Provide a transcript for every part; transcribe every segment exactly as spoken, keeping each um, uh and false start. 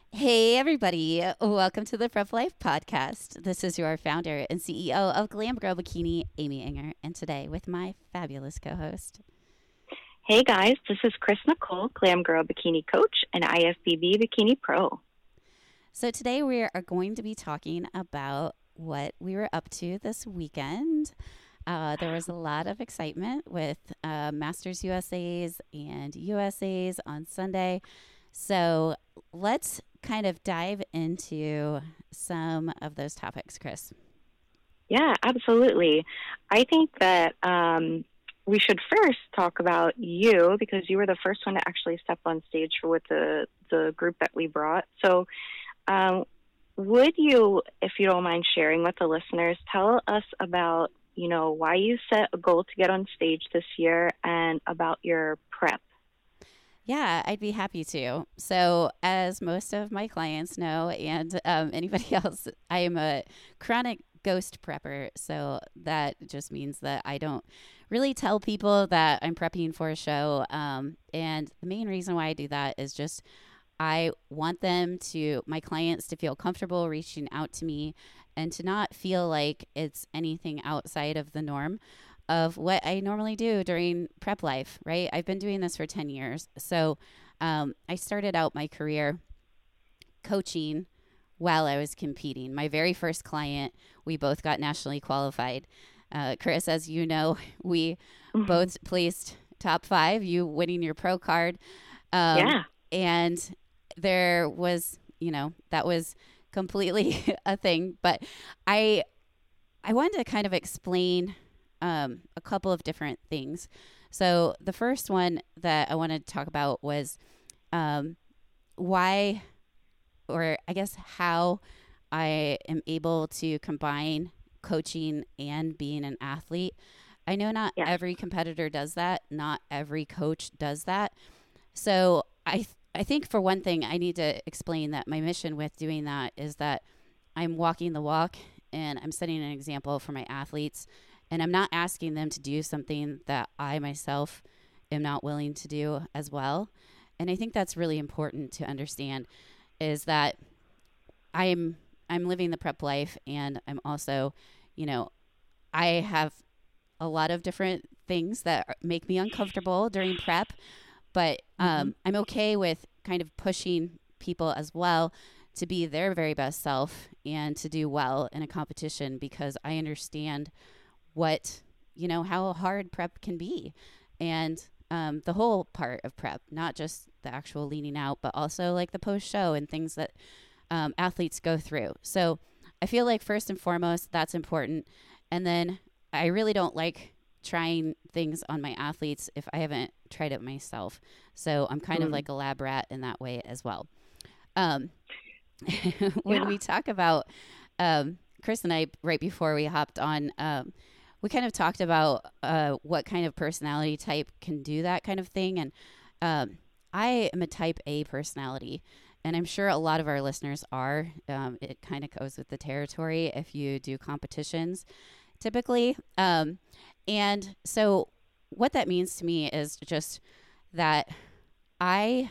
Hey, everybody. Welcome to the Prep Life Podcast. This is your founder and C E O of Glam Girl Bikini, Amy Enger, and today with my fabulous co host. Hey guys, this is Chris Nicole, Glam Girl Bikini Coach and I F B B Bikini Pro. So, today we are going to be talking about what we were up to this weekend. Uh, there was a lot of excitement with uh, Masters U S As and U S As on Sunday. So, let's kind of dive into some of those topics, Chris. Yeah, absolutely. I think that um, we should first talk about you because you were the first one to actually step on stage for with the, the group that we brought. So um, would you, if you don't mind sharing with the listeners, tell us about, you know, why you set a goal to get on stage this year and about your prep? Yeah, I'd be happy to. So, as most of my clients know, and um, anybody else, I am a chronic ghost prepper. So, that just means that I don't really tell people that I'm prepping for a show. Um, and the main reason why I do that is just I want them to, my clients, to feel comfortable reaching out to me and to not feel like it's anything outside of the norm of what I normally do during prep life, right? I've been doing this for ten years. So um, I started out my career coaching while I was competing. My very first client, we both got nationally qualified. Uh, Chris, as you know, we Mm-hmm. both placed top five, you winning your pro card. Um, yeah. And there was, you know, that was completely a thing. But I, I wanted to kind of explain um, a couple of different things. So the first one that I wanted to talk about was um, why, or I guess how I am able to combine coaching and being an athlete. I know not Yes. every competitor does that. Not every coach does that. So I, th- I think for one thing, I need to explain that my mission with doing that is that I'm walking the walk and I'm setting an example for my athletes. And I'm not asking them to do something that I myself am not willing to do as well. And I think that's really important to understand is that I'm I'm living the prep life and I'm also, you know, I have a lot of different things that make me uncomfortable during prep, but um, mm-hmm. I'm okay with kind of pushing people as well to be their very best self and to do well in a competition because I understand what, you know, how hard prep can be and um, the whole part of prep, not just the actual leaning out, but also like the post show and things that um, athletes go through. So I feel like first and foremost, that's important. And then I really don't like trying things on my athletes if I haven't tried it myself. So I'm kind mm. of like a lab rat in that way as well. Um, when yeah. we talk about um, Chris and I, right before we hopped on, um, we kind of talked about uh, what kind of personality type can do that kind of thing. And um, I am a type A personality. And I'm sure a lot of our listeners are. Um, it kind of goes with the territory if you do competitions, typically. Um, and so what that means to me is just that I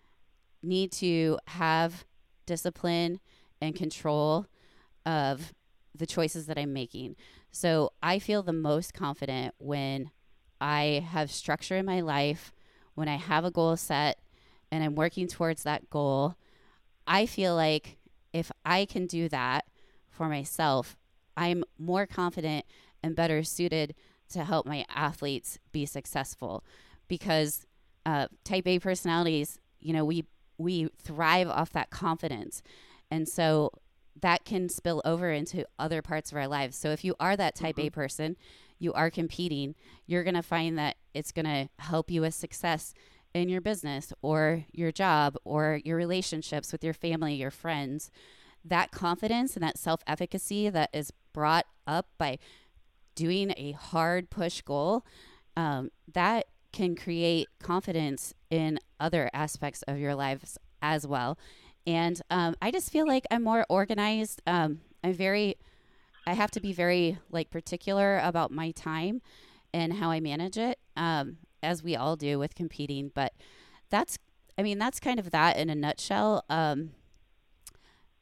need to have discipline and control of the choices that I'm making. So I feel the most confident when I have structure in my life, when I have a goal set and I'm working towards that goal. I feel like if I can do that for myself, I'm more confident and better suited to help my athletes be successful because uh, type A personalities, you know, we we thrive off that confidence. And so that can spill over into other parts of our lives. So if you are that type mm-hmm. A person, you are competing, you're going to find that it's going to help you with success in your business or your job or your relationships with your family, your friends. That confidence and that self-efficacy that is brought up by doing a hard push goal, um, that can create confidence in other aspects of your lives as well. And um, I just feel like I'm more organized. Um, I'm very, I have to be very like particular about my time and how I manage it, um, as we all do with competing. But that's, I mean, that's kind of that in a nutshell. Um,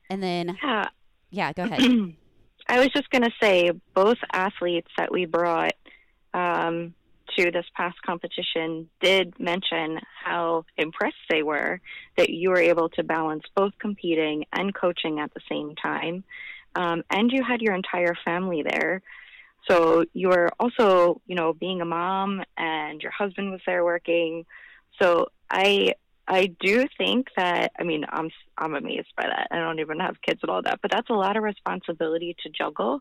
And then, Yeah. yeah, go ahead. I was just going to say, both athletes that we brought um, to this past competition did mention how impressed they were that you were able to balance both competing and coaching at the same time. Um, and you had your entire family there. So you were also, you know, being a mom, and your husband was there working. So I I do think that, I mean, I'm I'm amazed by that. I don't even have kids and all that, but that's a lot of responsibility to juggle.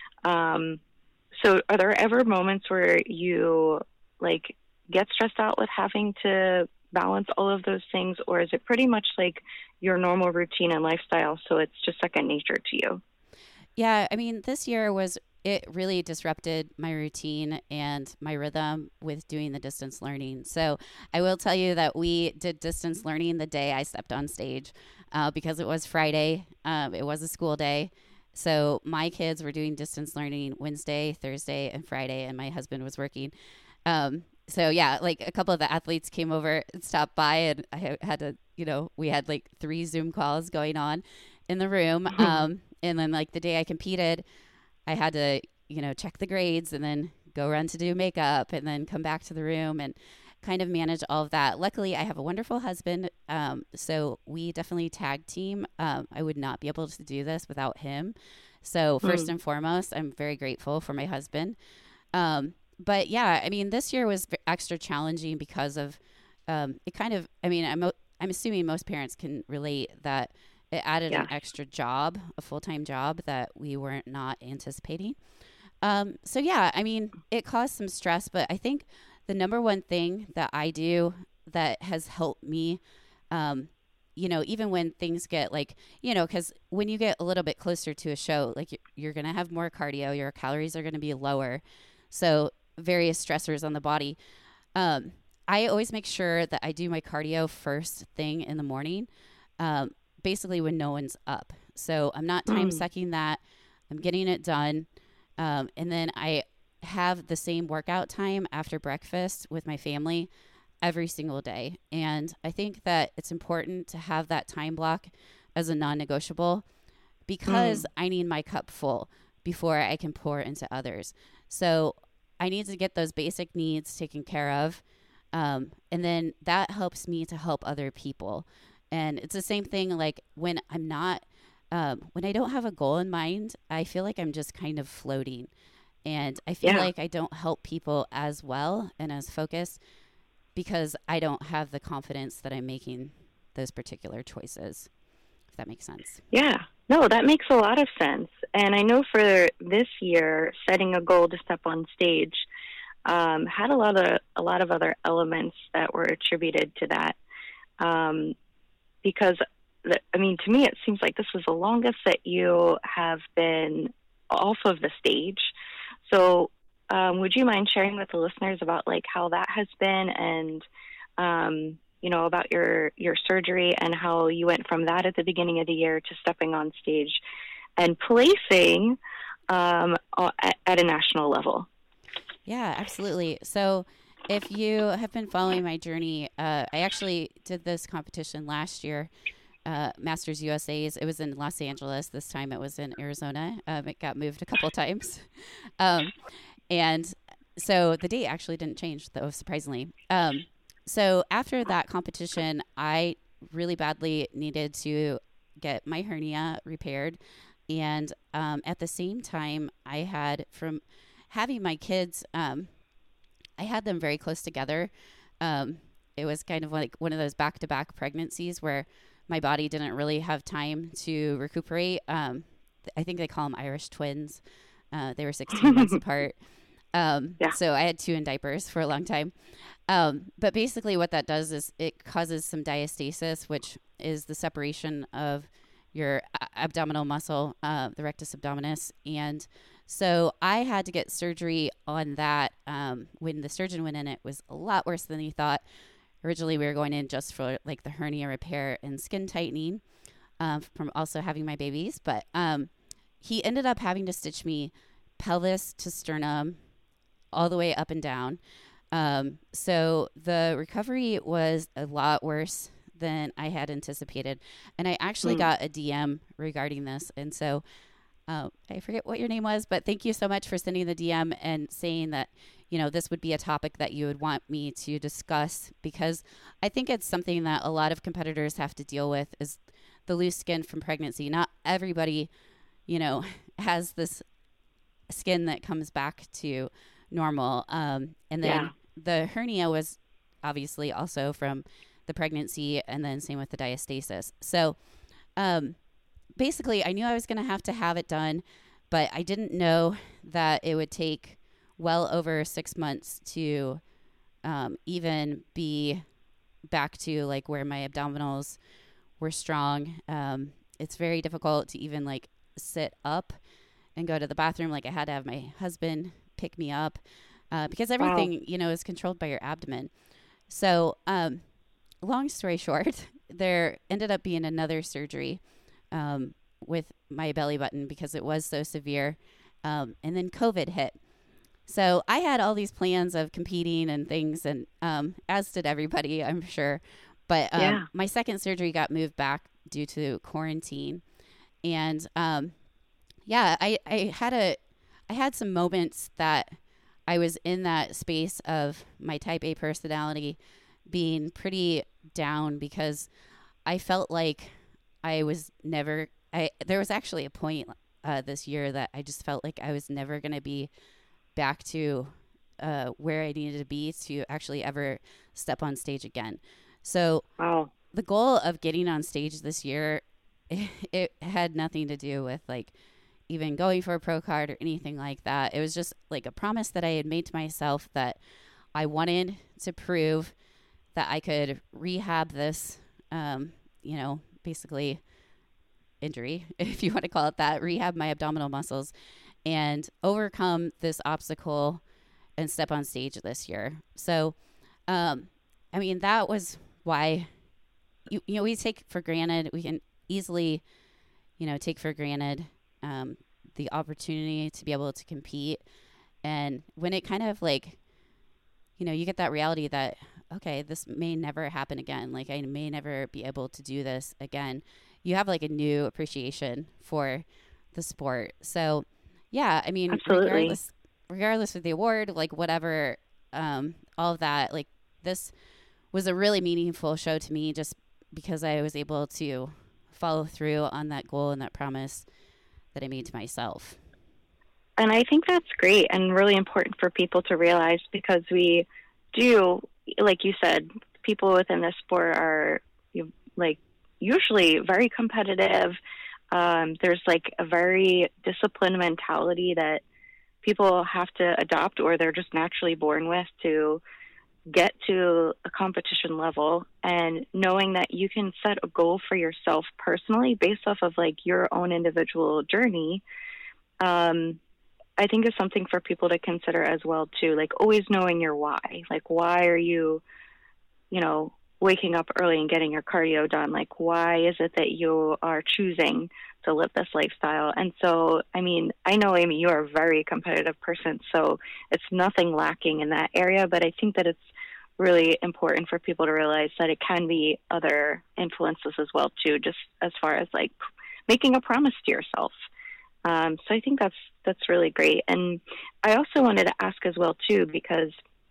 Um, so are there ever moments where you like get stressed out with having to balance all of those things, or is it pretty much like your normal routine and lifestyle, so it's just second nature to you? Yeah, I mean, this year was, it really disrupted my routine and my rhythm with doing the distance learning. So I will tell you that we did distance learning the day I stepped on stage uh, because it was Friday. Um, it was a school day. So my kids were doing distance learning Wednesday, Thursday, and Friday, and my husband was working. Um, so yeah, like a couple of the athletes came over and stopped by, and I had to, you know, we had like three Zoom calls going on in the room. Um, and then like the day I competed, I had to, you know, check the grades and then go run to do makeup and then come back to the room and kind of manage all of that. Luckily, I have a wonderful husband. Um, so we definitely tag team. Um, I would not be able to do this without him. So first Mm. and foremost, I'm very grateful for my husband. Um, but yeah, I mean, this year was v- extra challenging because of um, it kind of, I mean, I'm, I'm assuming most parents can relate that it added an Yes. extra job, a full-time job that we weren't not anticipating. Um, so yeah, I mean, it caused some stress, but I think the number one thing that I do that has helped me, um, you know, even when things get like, you know, because when you get a little bit closer to a show, like you're, you're going to have more cardio, your calories are going to be lower. So various stressors on the body. Um, I always make sure that I do my cardio first thing in the morning, um, basically when no one's up. So I'm not time Mm. sucking that. I'm getting it done. Um, and then I have the same workout time after breakfast with my family every single day. And I think that it's important to have that time block as a non negotiable because Mm. I need my cup full before I can pour into others. So I need to get those basic needs taken care of. Um, and then that helps me to help other people. And it's the same thing like when I'm not, um, when I don't have a goal in mind, I feel like I'm just kind of floating. And I feel Yeah. like I don't help people as well and as focused because I don't have the confidence that I'm making those particular choices, if that makes sense. Yeah. No, that makes a lot of sense. And I know for this year, setting a goal to step on stage um, had a lot of a lot of other elements that were attributed to that. Um, because, the, I mean, to me, it seems like this was the longest that you have been off of the stage. So, um, would you mind sharing with the listeners about like how that has been, and um, you know, about your your surgery and how you went from that at the beginning of the year to stepping on stage and placing um, at, at a national level? Yeah, absolutely. So, if you have been following my journey, uh, I actually did this competition last year, uh, Masters U S A's. It was in Los Angeles. This time it was in Arizona. Um, it got moved a couple times. Um, and so the date actually didn't change, though, surprisingly. Um, so, after that competition, I really badly needed to get my hernia repaired. And um, at the same time, I had from having my kids, um, I had them very close together. Um, it was kind of like one of those back to back pregnancies where my body didn't really have time to recuperate. Um, I think they call them Irish twins. Uh, they were sixteen months apart. Um, Yeah. so I had two in diapers for a long time. Um, but basically, what that does is it causes some diastasis, which is the separation of your a- abdominal muscle, uh, the rectus abdominis. And so I had to get surgery on that. Um, when the surgeon went in, it was a lot worse than he thought. Originally, we were going in just for like the hernia repair and skin tightening um, from also having my babies. But um, he ended up having to stitch me pelvis to sternum all the way up and down. Um, so the recovery was a lot worse than I had anticipated. And I actually Mm. got a D M regarding this. And so uh, I forget what your name was, but thank you so much for sending the D M and saying that, you know, this would be a topic that you would want me to discuss, because I think it's something that a lot of competitors have to deal with, is the loose skin from pregnancy. Not everybody, you know, has this skin that comes back to normal. Um, and then Yeah. the hernia was obviously also from the pregnancy, and then same with the diastasis. So um, basically, I knew I was going to have to have it done, but I didn't know that it would take well over six months to um, even be back to like where my abdominals were strong. Um, it's very difficult to even like sit up and go to the bathroom. Like I had to have my husband pick me up uh, because everything, Wow. you know, is controlled by your abdomen. So um, long story short, there ended up being another surgery um, with my belly button because it was so severe. Um, and then COVID hit. So I had all these plans of competing and things, and um, as did everybody, I'm sure. But um, Yeah. my second surgery got moved back due to quarantine. And um, yeah, I, I had a, I had some moments that I was in that space of my type A personality being pretty down, because I felt like I was never, I, there was actually a point uh, this year that I just felt like I was never going to be back to uh, where I needed to be to actually ever step on stage again. So Wow. the goal of getting on stage this year, it, it had nothing to do with like even going for a pro card or anything like that. It was just like a promise that I had made to myself that I wanted to prove that I could rehab this, um, you know, basically injury, if you want to call it that, rehab my abdominal muscles and overcome this obstacle and step on stage this year. So, um, I mean, that was why, you, you know, we take for granted, we can easily, you know, take for granted um, the opportunity to be able to compete. And when it kind of like, you know, you get that reality that, okay, this may never happen again. Like I may never be able to do this again. You have like a new appreciation for the sport. So yeah, I mean, Absolutely. regardless, regardless of the award, like whatever, um, all of that, like this was a really meaningful show to me just because I was able to follow through on that goal and that promise that I made to myself. And I think that's great and really important for people to realize, because we do, like you said, people within this sport are you, like usually very competitive. Um, there's like a very disciplined mentality that people have to adopt, or they're just naturally born with, to get to a competition level. And knowing that you can set a goal for yourself personally based off of like your own individual journey, um, I think is something for people to consider as well too. Like always knowing your why. Like why are you, you know, waking up early and getting your cardio done? Like why is it that you are choosing to live this lifestyle? And so, I mean, I know, Amy, you are a very competitive person, so it's nothing lacking in that area, but I think that it's really important for people to realize that it can be other influences as well too, just as far as like making a promise to yourself. Um, so I think that's that's really great. And I also wanted to ask as well too, because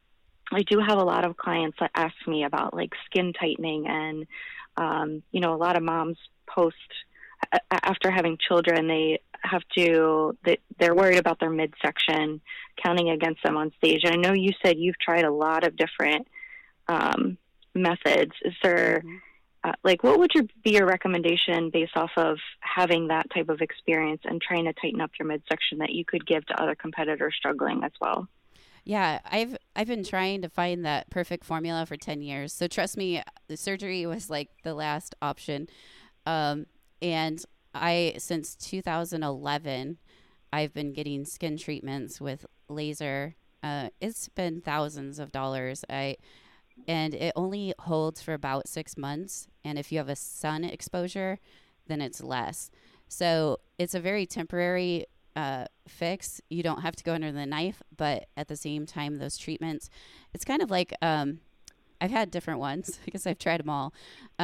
I do have a lot of clients that ask me about like skin tightening, and um, you know, a lot of moms post a- after having children, they have to they, they're worried about their midsection counting against them on stage. And I know you said you've tried a lot of different um, methods. Is there Mm-hmm. Uh, like, what would your, be your recommendation based off of having that type of experience and trying to tighten up your midsection that you could give to other competitors struggling as well? Yeah, I've I've been trying to find that perfect formula for ten years. So trust me, the surgery was like the last option. Um, and I since two thousand eleven, I've been getting skin treatments with laser. Uh, it's been thousands of dollars. I and it only holds for about six months. And if you have a sun exposure, then it's less. So it's a very temporary uh, fix. You don't have to go under the knife, but at the same time, those treatments, it's kind of like um, I've had different ones because I've tried them all.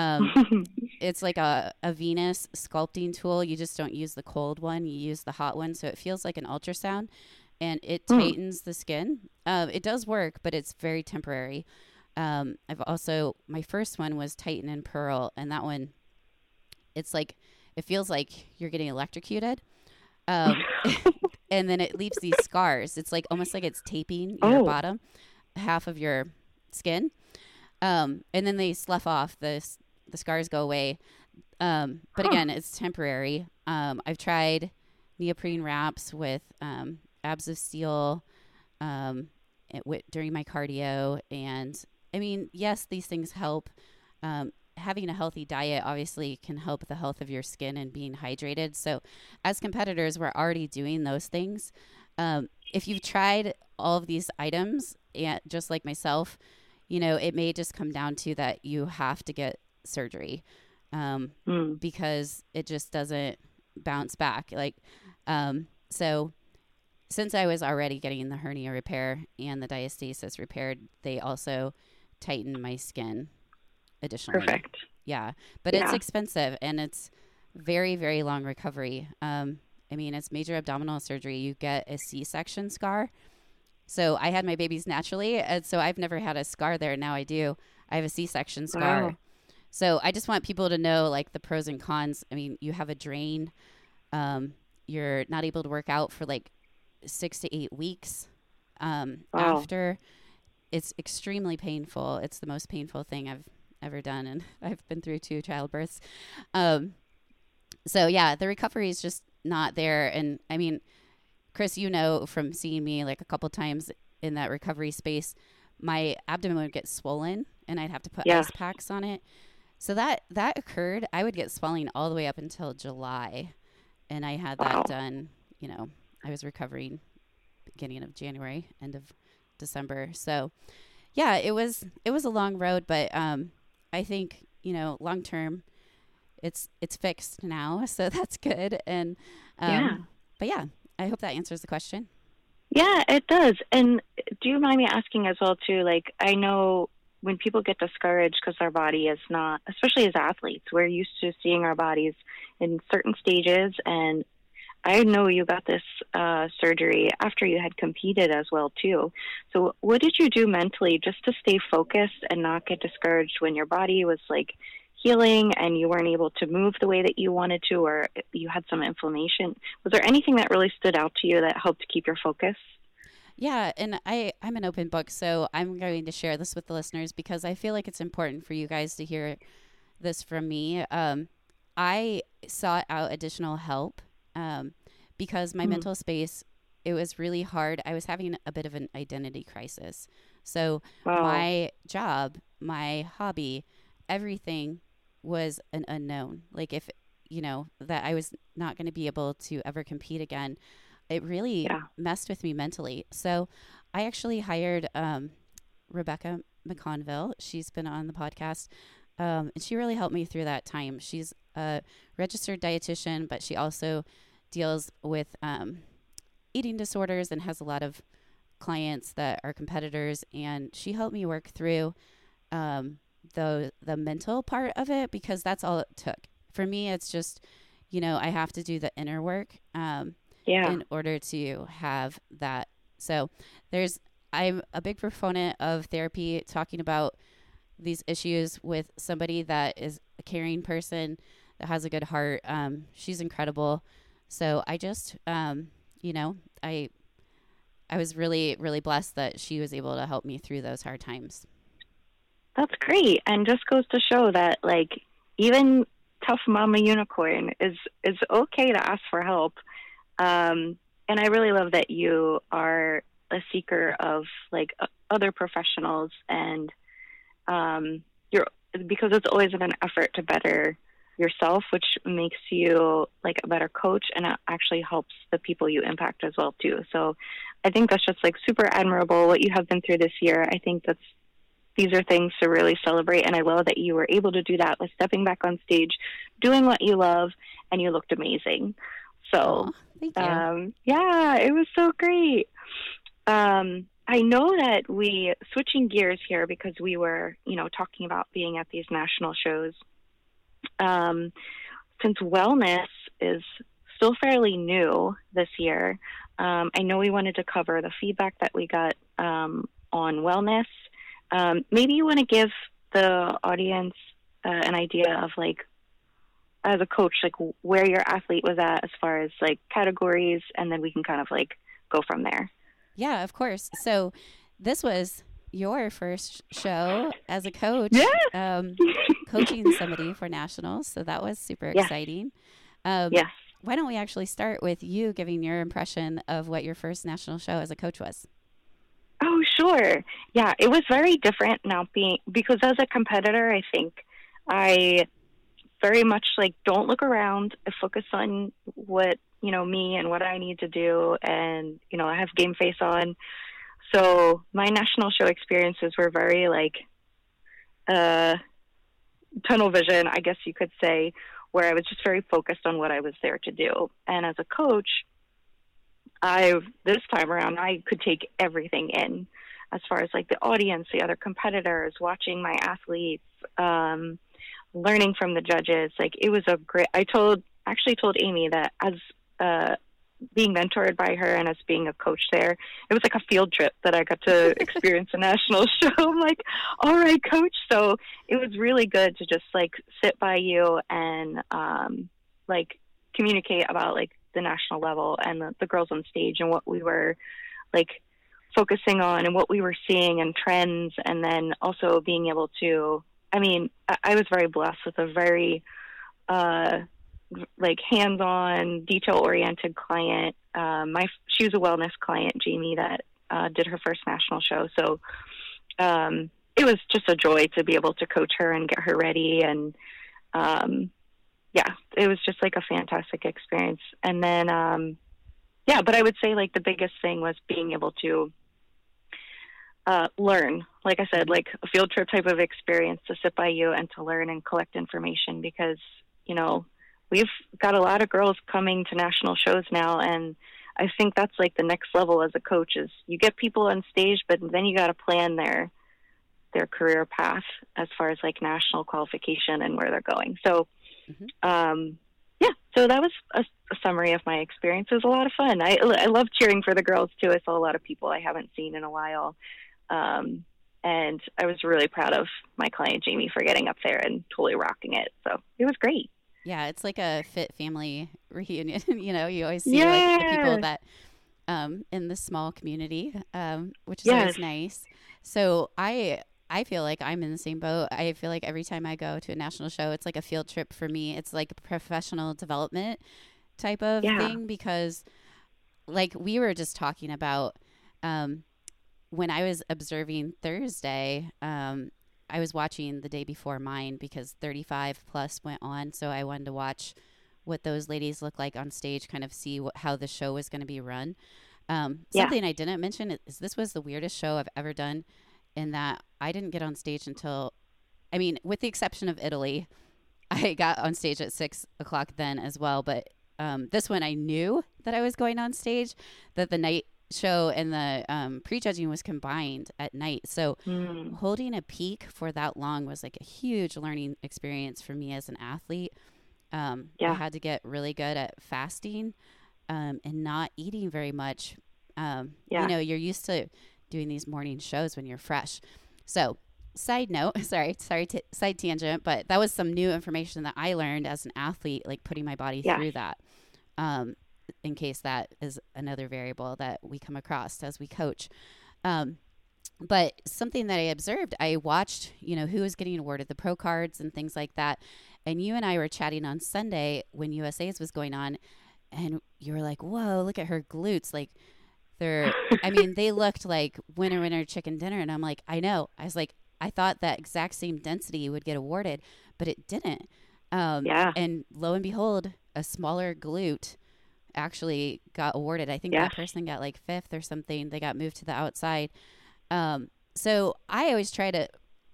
Um, it's like a, a Venus sculpting tool. You just don't use the cold one. You use the hot one. So it feels like an ultrasound and it tightens mm. the skin. Uh, it does work, but it's very temporary. Um, I've also, my first one was Tighten and Pearl, and that one, it's like, it feels like you're getting electrocuted. Um, and then it leaves these scars. It's like almost like it's taping your oh. bottom half of your skin. Um, and then they slough off, the, the scars go away. Um, but huh. again, it's temporary. Um, I've tried neoprene wraps with um, Abs of Steel um, it w- during my cardio. And I mean, yes, these things help. Um, having a healthy diet obviously can help the health of your skin and being hydrated. So as competitors, we're already doing those things. Um, if you've tried all of these items, and just like myself, you know, it may just come down to that you have to get surgery um, mm. because it just doesn't bounce back. Like, um, so since I was already getting the hernia repair and the diastasis repaired, they also tightened my skin additionally. Perfect. Yeah. But yeah. it's expensive and it's very, very long recovery. Um, I mean, it's major abdominal surgery. You get a C-section scar. So I had my babies naturally. And so I've never had a scar there. Now I do. I have a C-section scar. Wow. So I just want people to know like the pros and cons. I mean, you have a drain. Um, you're not able to work out for like six to eight weeks um, wow. after. It's extremely painful. It's the most painful thing I've ever done. And I've been through two childbirths. Um, so yeah, the recovery is just not there. And I mean, Chris, you know, from seeing me like a couple times in that recovery space, my abdomen would get swollen and I'd have to put yeah. ice packs on it. So that, that occurred. I would get swelling all the way up until July. And I had that wow. done, you know, I was recovering beginning of January, end of December. So yeah, it was, it was a long road, but um, I think, you know, long term it's, it's fixed now. So that's good. And um, yeah. but yeah, I hope that answers the question. Yeah, it does. And do you mind me asking as well too, like, I know when people get discouraged because our body is not, especially as athletes, we're used to seeing our bodies in certain stages. And I know you got this uh, surgery after you had competed as well too. So what did you do mentally just to stay focused and not get discouraged when your body was like healing and you weren't able to move the way that you wanted to, or you had some inflammation? Was there anything that really stood out to you that helped keep your focus? Yeah, and I, I'm an open book, so I'm going to share this with the listeners because I feel like it's important for you guys to hear this from me. Um, I sought out additional help um, because my mm. mental space, it was really hard. I was having a bit of an identity crisis. So wow. my job, my hobby, everything was an unknown. Like if, you know, that I was not going to be able to ever compete again. It really yeah. messed with me mentally. So I actually hired um, Rebecca McConville. She's been on the podcast. Um, and she really helped me through that time. She's a registered dietitian, but she also deals with um, eating disorders and has a lot of clients that are competitors. And she helped me work through um, the the mental part of it because that's all it took. For me, it's just, you know, I have to do the inner work. Um, Yeah. in order to have that. So there's, I'm a big proponent of therapy, talking about these issues with somebody that is a caring person that has a good heart. Um, she's incredible. So I just, um, you know, I, I was really, really blessed that she was able to help me through those hard times. That's great. And just goes to show that like, even tough mama unicorn is, is okay to ask for help. Um, and I really love that you are a seeker of like uh, other professionals and, um, you're, because it's always an effort to better yourself, which makes you like a better coach and it actually helps the people you impact as well too. So I think that's just like super admirable what you have been through this year. I think that's, these are things to really celebrate. And I love that you were able to do that with stepping back on stage, doing what you love, and you looked amazing. So, Aww, thank you. Um, yeah, it was so great. Um, I know that we, switching gears here because we were, you know, talking about being at these national shows. Um, since wellness is still fairly new this year, um, I know we wanted to cover the feedback that we got um, on wellness. Um, maybe you want to give the audience uh, an idea of like, as a coach, like where your athlete was at as far as like categories, and then we can kind of like go from there. Yeah, of course. So this was your first show as a coach, Yeah. um, coaching somebody for nationals. So that was super Yes. exciting. Um, Yes. Why don't we actually start with you giving your impression of what your first national show as a coach was? Oh, sure. Yeah, it was very different now being, because as a competitor, I think I very much like don't look around. I focus on what, you know, me and what I need to do. And, you know, I have game face on. So my national show experiences were very like uh, tunnel vision, I guess you could say, where I was just very focused on what I was there to do. And as a coach, I, this time around, I could take everything in as far as like the audience, the other competitors, watching my athletes, um, learning from the judges. Like it was a great, I told, actually told Amy that as uh, being mentored by her and as being a coach there, it was like a field trip that I got to experience a national show. I'm like, all right, coach. So it was really good to just like sit by you and um, like communicate about like the national level and the, the girls on stage and what we were like focusing on and what we were seeing and trends. And then also being able to, I mean, I, I was very blessed with a very, uh, like hands-on, detail-oriented client. Um, my she was a wellness client, Jamie, that uh, did her first national show. So um, it was just a joy to be able to coach her and get her ready. And um, yeah, it was just like a fantastic experience. And then um, yeah, but I would say like the biggest thing was being able to uh, learn. Like I said, like a field trip type of experience to sit by you and to learn and collect information because you know. We've got a lot of girls coming to national shows now, and I think that's like the next level as a coach is you get people on stage, but then you got to plan their their career path as far as like national qualification and where they're going. So, mm-hmm. um, yeah, so that was a, a summary of my experience. It was a lot of fun. I, I love cheering for the girls, too. I saw a lot of people I haven't seen in a while, um, and I was really proud of my client, Jamie, for getting up there and totally rocking it. So it was great. Yeah, it's like a fit family reunion. You know, you always see yeah. like the people that um, in the small community, um, which is yes. always nice. So I I feel like I'm in the same boat. I feel like every time I go to a national show, it's like a field trip for me. It's like a professional development type of yeah. thing because like we were just talking about um, when I was observing Thursday, um, I was watching the day before mine because thirty-five plus went on. So I wanted to watch what those ladies look like on stage, kind of see what, how the show was going to be run. Um, yeah. Something I didn't mention is this was the weirdest show I've ever done in that I didn't get on stage until, I mean, with the exception of Italy, I got on stage at six o'clock then as well. But um, this one I knew that I was going on stage, that the night show and the um, prejudging was combined at night. So mm. holding a peak for that long was like a huge learning experience for me as an athlete. Um, yeah. I had to get really good at fasting um, and not eating very much. Um, yeah. You know, you're used to doing these morning shows when you're fresh. So side note, sorry, sorry, t- side tangent, but that was some new information that I learned as an athlete, like putting my body yeah. through that. Um, in case that is another variable that we come across as we coach. Um, but something that I observed, I watched, you know, who was getting awarded the pro cards and things like that. And you and I were chatting on Sunday when U S A's was going on and you were like, whoa, look at her glutes. Like they're, I mean, they looked like winner, winner, chicken dinner. And I'm like, I know. I was like, I thought that exact same density would get awarded, but it didn't. Um, yeah. And lo and behold, a smaller glute actually got awarded. I think yes. that person got like fifth or something. They got moved to the outside. Um, so I always try to,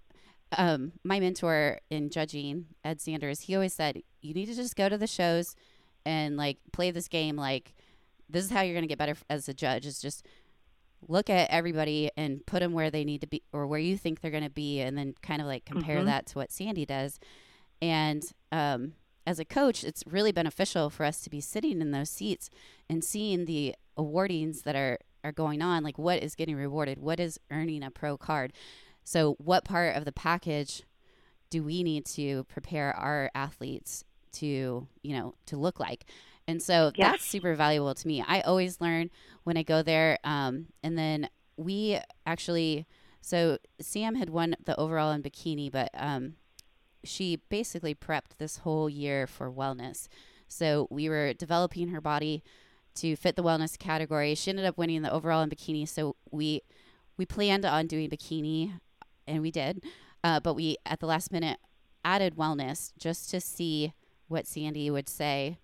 um, my mentor in judging, Ed Sanders, he always said, you need to just go to the shows and like play this game. Like this is how you're going to get better as a judge is just look at everybody and put them where they need to be or where you think they're going to be, and then kind of like compare Mm-hmm. that to what Sandy does. And um, as a coach, it's really beneficial for us to be sitting in those seats and seeing the awardings that are, are going on, like what is getting rewarded, what is earning a pro card. So what part of the package do we need to prepare our athletes to, you know, to look like? And so Yes. that's super valuable to me. I always learn when I go there. Um, and then we actually, so Sam had won the overall in bikini, but um, she basically prepped this whole year for wellness. So we were developing her body to fit the wellness category. She ended up winning the overall in bikini. So we we planned on doing bikini, and we did. Uh, but we, at the last minute, added wellness just to see what Sandy would say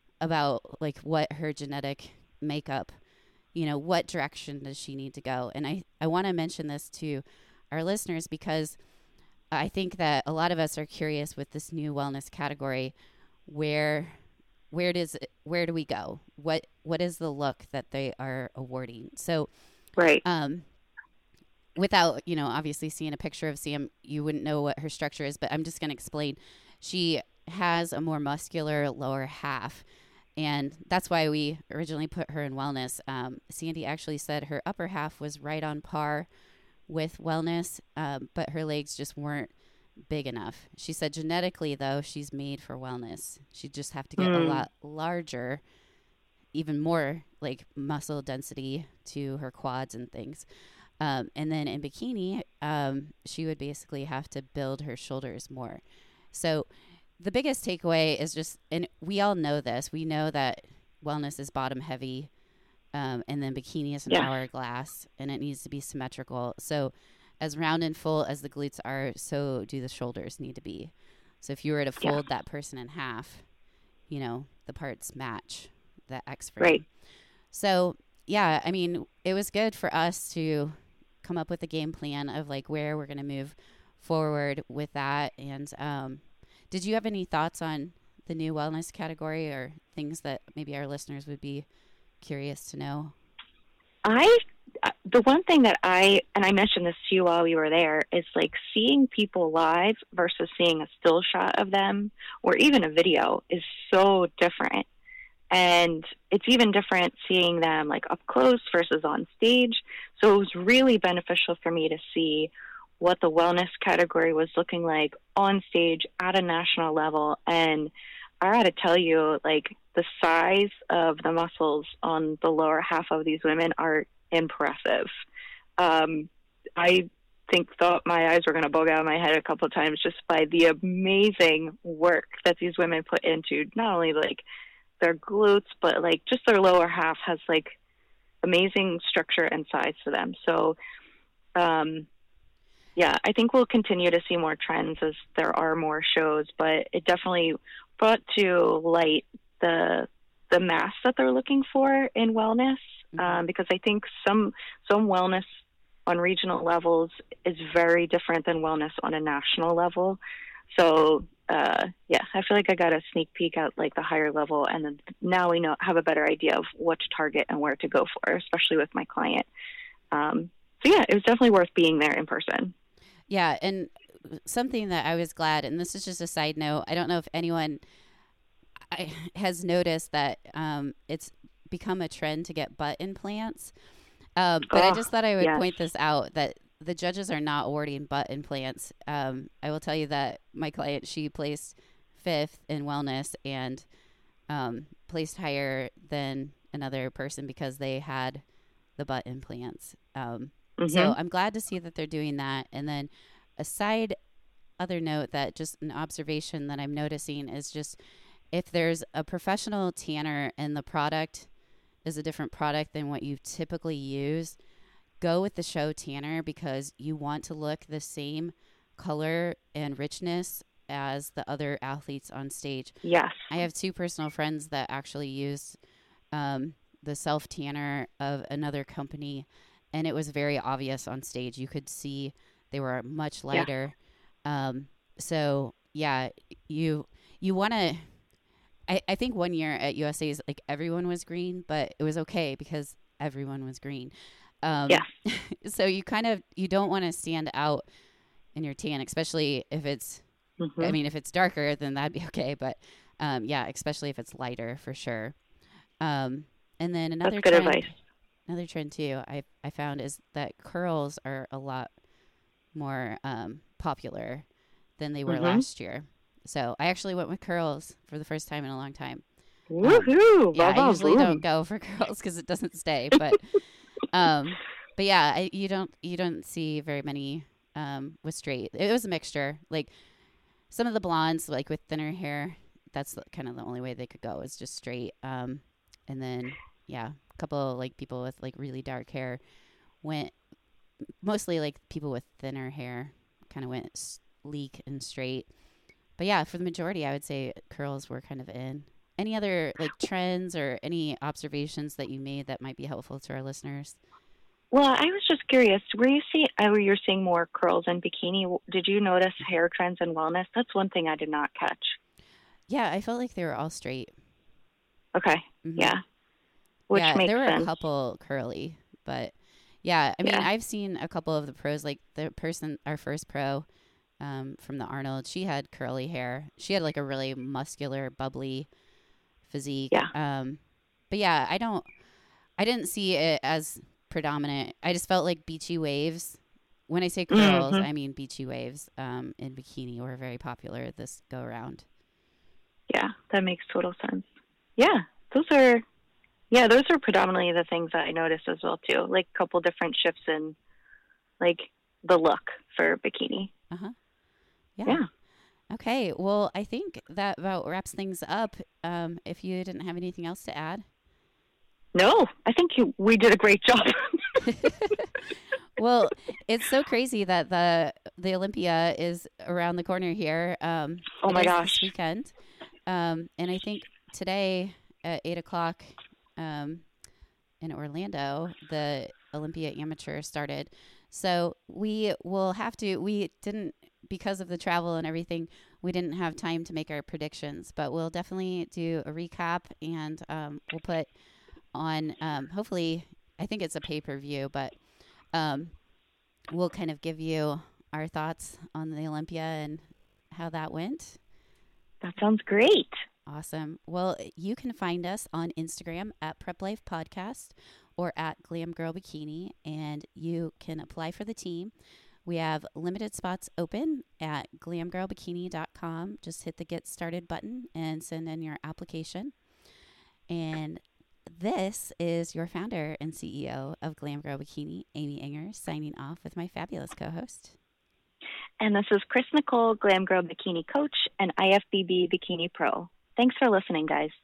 about like what her genetic makeup, you know, what direction does she need to go. And I, I want to mention this to our listeners because I think that a lot of us are curious with this new wellness category. Where where does it, where do we go? What what is the look that they are awarding? So Right. um without, you know, obviously seeing a picture of Sam, you wouldn't know what her structure is, but I'm just going to explain. She has a more muscular lower half, and that's why we originally put her in wellness. Um, Sandy actually said her upper half was right on par with wellness, um, but her legs just weren't big enough. She said genetically, though, she's made for wellness. She'd just have to get Mm. a lot larger, even more like muscle density to her quads and things. Um, and then in bikini, um, she would basically have to build her shoulders more. So the biggest takeaway is just, and we all know this, we know that wellness is bottom heavy, um, and then bikini is an Yes. hourglass, and it needs to be symmetrical. So as round and full as the glutes are, so do the shoulders need to be. So if you were to Yeah. fold that person in half, you know, the parts match the X frame. Right. So yeah, I mean, it was good for us to come up with a game plan of like where we're going to move forward with that. And um, did you have any thoughts on the new wellness category or things that maybe our listeners would be curious to know? I, uh, the one thing that I, and I mentioned this to you while we were there, is like seeing people live versus seeing a still shot of them or even a video is so different. And it's even different seeing them like up close versus on stage. So it was really beneficial for me to see what the wellness category was looking like on stage at a national level. And I got to tell you, like, the size of the muscles on the lower half of these women are impressive. Um, I think thought my eyes were going to bug out of my head a couple of times just by the amazing work that these women put into not only like their glutes, but like just their lower half has like amazing structure and size to them. So, um, yeah, I think we'll continue to see more trends as there are more shows, but it definitely brought to light the the mass that they're looking for in wellness, Mhm. um, because I think some some wellness on regional levels is very different than wellness on a national level. So uh, yeah, I feel like I got a sneak peek at like the higher level, and then now we know have a better idea of what to target and where to go for, especially with my client. Um, so yeah, it was definitely worth being there in person. Yeah, and something that I was glad, and this is just a side note, I don't know if anyone I, has noticed that um, it's become a trend to get butt implants. Um, but I Oh, just thought I would yes. point this out that the judges are not awarding butt implants. Um, I will tell you that my client, she placed fifth in wellness and um, placed higher than another person because they had the butt implants. Um, Mm-hmm. So I'm glad to see that they're doing that. And then a side other note that just an observation that I'm noticing is just if there's a professional tanner and the product is a different product than what you typically use, go with the show tanner because you want to look the same color and richness as the other athletes on stage. Yes. I have two personal friends that actually use um, the self tanner of another company, and it was very obvious on stage. You could see they were much lighter. Yeah. Um, so yeah, you you want to. I, I think one year at U S A's, like everyone was green, but it was okay because everyone was green. Um, Yes. So you kind of, you don't want to stand out in your tan, especially if it's, Mm-hmm. I mean, if it's darker, then that'd be okay. But um, yeah, especially if it's lighter for sure. Um, and then another That's good trend, advice. another trend too, I, I found is that curls are a lot more um, popular than they were Mm-hmm. last year. So I actually went with curls for the first time in a long time. Um, Woohoo! yeah, Ba I ba usually don't boom. go for curls because it doesn't stay, but um, but yeah, I, you don't you don't see very many um, with straight. It was a mixture. Like some of the blondes, like with thinner hair, that's the, kind of the only way they could go is just straight. Um, and then yeah, a couple of, like people with like really dark hair went mostly like people with thinner hair kind of went sleek and straight. But yeah, for the majority, I would say curls were kind of in. Any other like trends or any observations that you made that might be helpful to our listeners? Well, I was just curious. Were you see? Uh, you're seeing more curls and bikini. Did you notice hair trends and wellness? That's one thing I did not catch. Yeah, I felt like they were all straight. Okay. hmm Yeah. Which Yeah, there makes were a sense. couple curly, but yeah, I mean, Yeah. I've seen a couple of the pros, like the person, our first pro um, from the Arnold, she had curly hair. She had like a really muscular, bubbly physique. Yeah. Um, but yeah, I don't, I didn't see it as predominant. I just felt like beachy waves. When I say curls, Mm-hmm. I mean beachy waves um, in bikini were very popular this go around. Yeah. That makes total sense. Yeah. Those are. Yeah, those are predominantly the things that I noticed as well too. Like a couple different shifts in, like the look for bikini. Uh huh. Yeah. Yeah. Okay. Well, I think that about wraps things up. Um, if you didn't have anything else to add. No, I think you, we did a great job. Well, it's so crazy that the the Olympia is around the corner here. Um, Oh it my is gosh. this weekend, um, and I think today at eight o'clock um, in Orlando, the Olympia Amateur started. So we will have to. We didn't because of the travel and everything. We didn't have time to make our predictions, but we'll definitely do a recap and um, we'll put on. Um, hopefully, I think it's a pay per view, but. Um, we'll kind of give you our thoughts on the Olympia and how that went. That sounds great. Awesome. Well, you can find us on Instagram at Prep Life Podcast or at Glam Girl Bikini, and you can apply for the team. We have limited spots open at glam girl bikini dot com. Just hit the Get Started button and send in your application. And this is your founder and C E O of Glam Girl Bikini, Amy Enger, signing off with my fabulous co-host. And this is Chris Nicole, Glam Girl Bikini Coach and I F B B Bikini Pro. Thanks for listening, guys.